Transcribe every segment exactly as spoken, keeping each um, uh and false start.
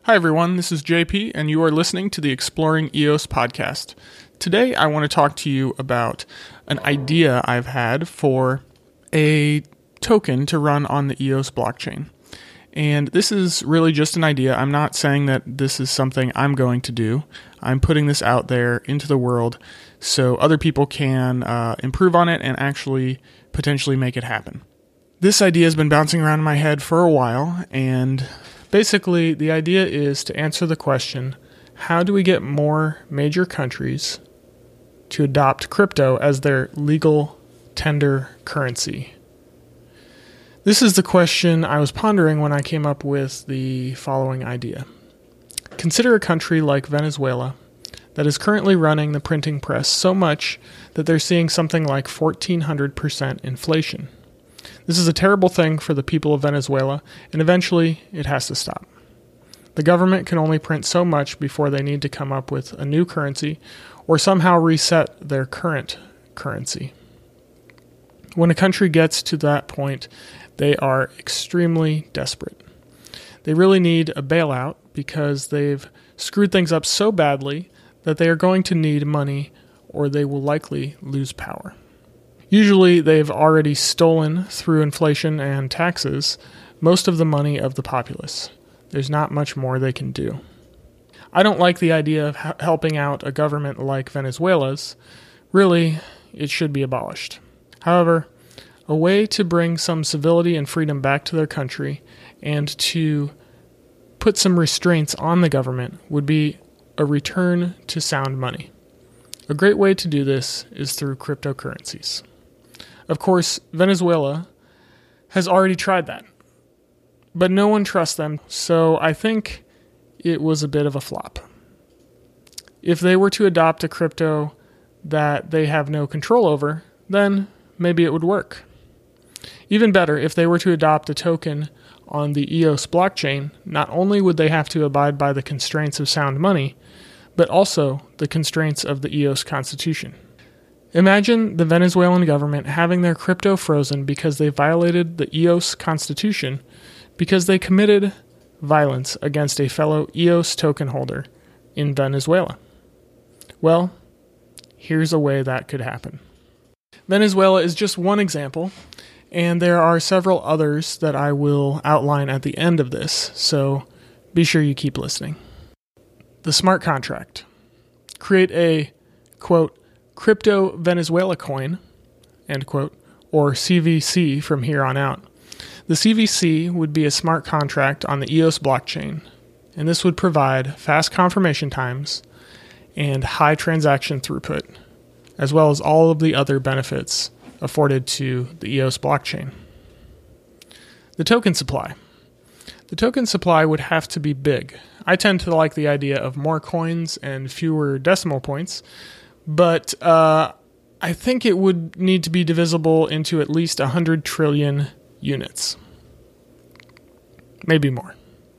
Hi everyone, this is J P and you are listening to the Exploring E O S podcast. Today I want to talk to you about an idea I've had for a token to run on the E O S blockchain. And this is really just an idea. I'm not saying that this is something I'm going to do. I'm putting this out there into the world so other people can uh, improve on it and actually potentially make it happen. This idea has been bouncing around in my head for a while, and basically the idea is to answer the question, how do we get more major countries to adopt crypto as their legal tender currency? This is the question I was pondering when I came up with the following idea. Consider a country like Venezuela that is currently running the printing press so much that they're seeing something like fourteen hundred percent inflation. This is a terrible thing for the people of Venezuela, and eventually it has to stop. The government can only print so much before they need to come up with a new currency or somehow reset their current currency. When a country gets to that point, they are extremely desperate. They really need a bailout because they've screwed things up so badly that they are going to need money or they will likely lose power. Usually, they've already stolen, through inflation and taxes, most of the money of the populace. There's not much more they can do. I don't like the idea of ha- helping out a government like Venezuela's. Really, it should be abolished. However, a way to bring some civility and freedom back to their country and to put some restraints on the government would be a return to sound money. A great way to do this is through cryptocurrencies. Of course, Venezuela has already tried that, but no one trusts them, so I think it was a bit of a flop. If they were to adopt a crypto that they have no control over, then maybe it would work. Even better, if they were to adopt a token on the E O S blockchain, not only would they have to abide by the constraints of sound money, but also the constraints of the E O S Constitution. Imagine the Venezuelan government having their crypto frozen because they violated the E O S Constitution because they committed violence against a fellow E O S token holder in Venezuela. Well, here's a way that could happen. Venezuela is just one example, and there are several others that I will outline at the end of this, so be sure you keep listening. The smart contract. Create a, quote, crypto Venezuela coin, end quote, or C V C from here on out. The C V C would be a smart contract on the E O S blockchain, and this would provide fast confirmation times and high transaction throughput, as well as all of the other benefits afforded to the E O S blockchain. The token supply. The token supply would have to be big. I tend to like the idea of more coins and fewer decimal points, but uh, I think it would need to be divisible into at least one hundred trillion units. Maybe more.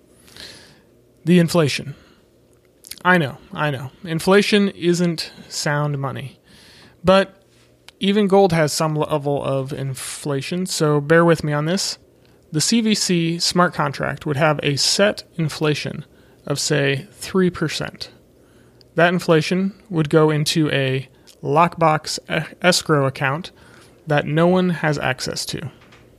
The inflation. I know, I know. Inflation isn't sound money, but even gold has some level of inflation, so bear with me on this. The C V C smart contract would have a set inflation of, say, three percent. That inflation would go into a lockbox escrow account that no one has access to.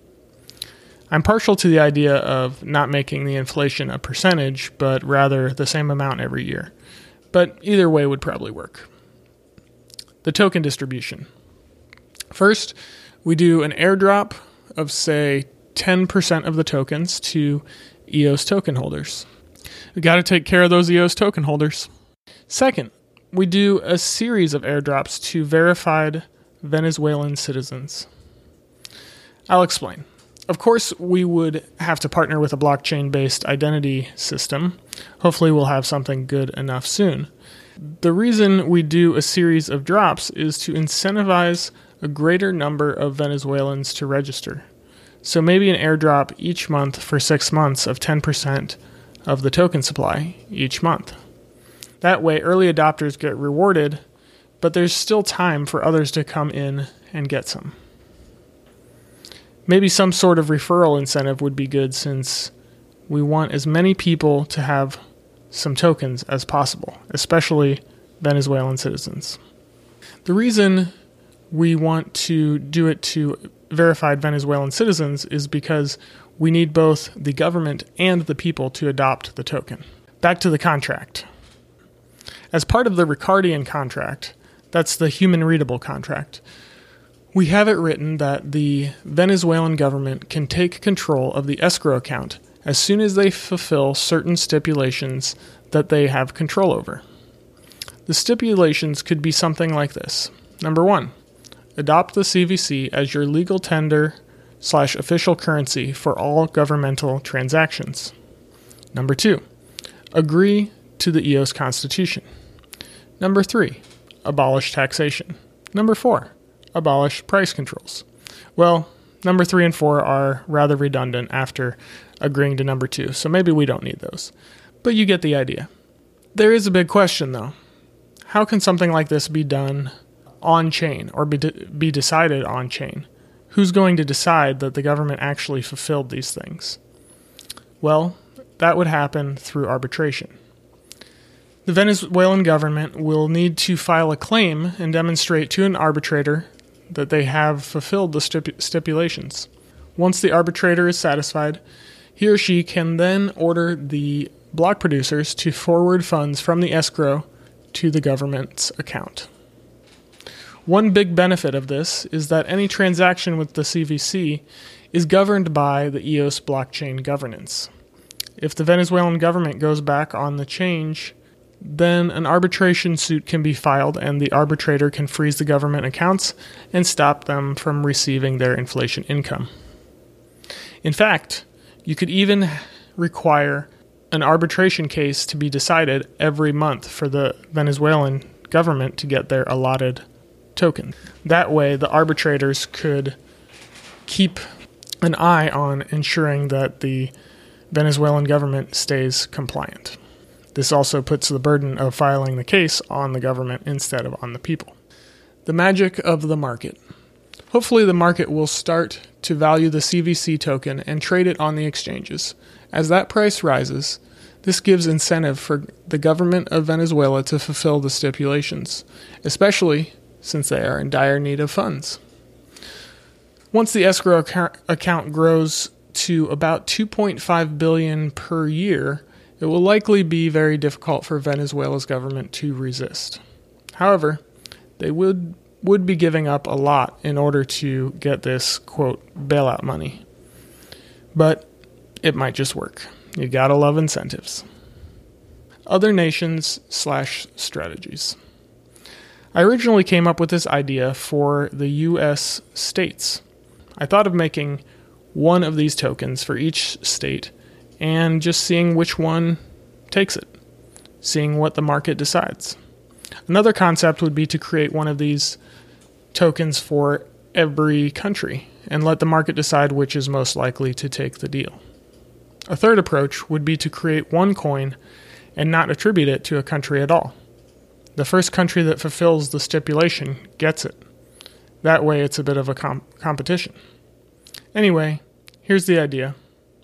I'm partial to the idea of not making the inflation a percentage, but rather the same amount every year. But either way would probably work. The token distribution. First, we do an airdrop of, say, ten percent of the tokens to E O S token holders. We got to take care of those E O S token holders. Second, we do a series of airdrops to verified Venezuelan citizens. I'll explain. Of course, we would have to partner with a blockchain-based identity system. Hopefully, we'll have something good enough soon. The reason we do a series of drops is to incentivize a greater number of Venezuelans to register. So maybe an airdrop each month for six months of ten percent of the token supply each month. That way, early adopters get rewarded, but there's still time for others to come in and get some. Maybe some sort of referral incentive would be good since we want as many people to have some tokens as possible, especially Venezuelan citizens. The reason we want to do it to verified Venezuelan citizens is because we need both the government and the people to adopt the token. Back to the contract. As part of the Ricardian contract, that's the human-readable contract, we have it written that the Venezuelan government can take control of the escrow account as soon as they fulfill certain stipulations that they have control over. The stipulations could be something like this. Number one, adopt the C V C as your legal tender slash official currency for all governmental transactions. Number two, agree to the E O S Constitution. Number three, abolish taxation. Number four, abolish price controls. Well, number three and four are rather redundant after agreeing to number two, so maybe we don't need those. But you get the idea. There is a big question, though. How can something like this be done on-chain or be, de- be decided on-chain? Who's going to decide that the government actually fulfilled these things? Well, that would happen through arbitration. The Venezuelan government will need to file a claim and demonstrate to an arbitrator that they have fulfilled the stip- stipulations. Once the arbitrator is satisfied, he or she can then order the block producers to forward funds from the escrow to the government's account. One big benefit of this is that any transaction with the C V C is governed by the E O S blockchain governance. If the Venezuelan government goes back on the change, then an arbitration suit can be filed and the arbitrator can freeze the government accounts and stop them from receiving their inflation income. In fact, you could even require an arbitration case to be decided every month for the Venezuelan government to get their allotted token. That way, the arbitrators could keep an eye on ensuring that the Venezuelan government stays compliant. This also puts the burden of filing the case on the government instead of on the people. The magic of the market. Hopefully the market will start to value the C V C token and trade it on the exchanges. As that price rises, this gives incentive for the government of Venezuela to fulfill the stipulations, especially since they are in dire need of funds. Once the escrow account grows to about two point five billion dollars per year, it will likely be very difficult for Venezuela's government to resist. However, they would would be giving up a lot in order to get this, quote, bailout money. But it might just work. You gotta love incentives. Other nations slash strategies. I originally came up with this idea for the U S states. I thought of making one of these tokens for each state and just seeing which one takes it, seeing what the market decides. Another concept would be to create one of these tokens for every country and let the market decide which is most likely to take the deal. A third approach would be to create one coin and not attribute it to a country at all. The first country that fulfills the stipulation gets it. That way it's a bit of a comp- competition. Anyway, here's the idea.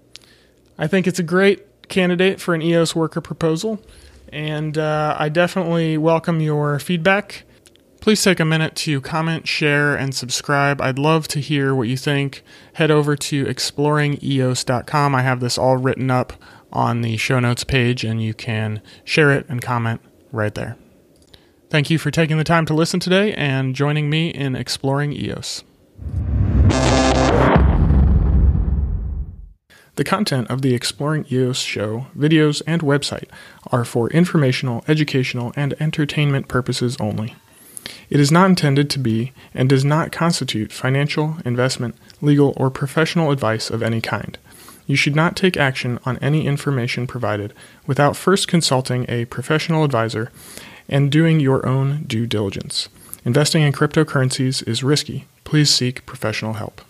I think it's a great candidate for an E O S worker proposal, and uh, I definitely welcome your feedback. Please take a minute to comment, share, and subscribe. I'd love to hear what you think. Head over to exploring E O S dot com. I have this all written up on the show notes page, and you can share it and comment right there. Thank you for taking the time to listen today and joining me in Exploring E O S. The content of the Exploring E O S show, videos, and website are for informational, educational, and entertainment purposes only. It is not intended to be and does not constitute financial, investment, legal, or professional advice of any kind. You should not take action on any information provided without first consulting a professional advisor and doing your own due diligence. Investing in cryptocurrencies is risky. Please seek professional help.